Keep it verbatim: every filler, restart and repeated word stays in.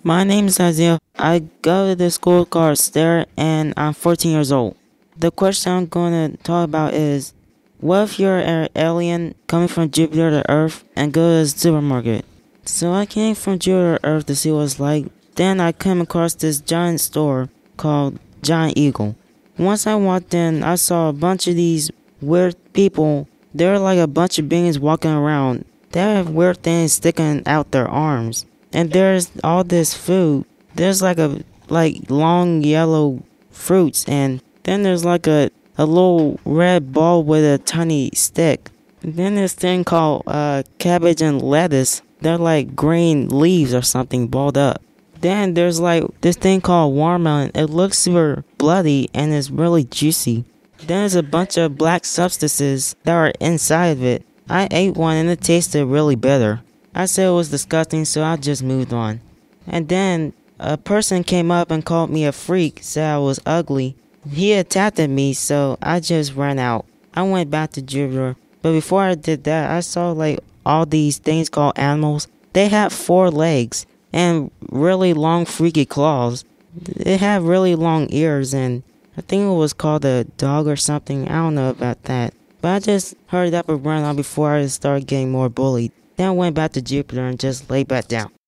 My name is Isaiah. I go to the school called Stare and I'm fourteen years old. The question I'm going to talk about is, what if you're an alien coming from Jupiter to Earth and go to the supermarket? So I came from Jupiter to Earth to see what it's like. Then I came across this giant store called Giant Eagle. Once I walked in, I saw a bunch of these weird people. They're like a bunch of beings walking around. They have weird things sticking out their arms. And there's all this food. There's like a like long yellow fruits, and then there's like a, a little red ball with a tiny stick. And then this thing called uh, cabbage and lettuce. They're like green leaves or something balled up. Then there's like this thing called watermelon. It looks super bloody and it's really juicy. Then there's a bunch of black substances that are inside of it. I ate one and it tasted really bitter. I said it was disgusting, so I just moved on. And then a person came up and called me a freak, said I was ugly. He attacked me, so I just ran out. I went back to Jupiter. But before I did that, I saw like all these things called animals. They had four legs and really long freaky claws. They had really long ears, and I think it was called a dog or something. I don't know about that. But I just hurried up and ran on before I started getting more bullied. Then I went back to Jupiter and just laid back down.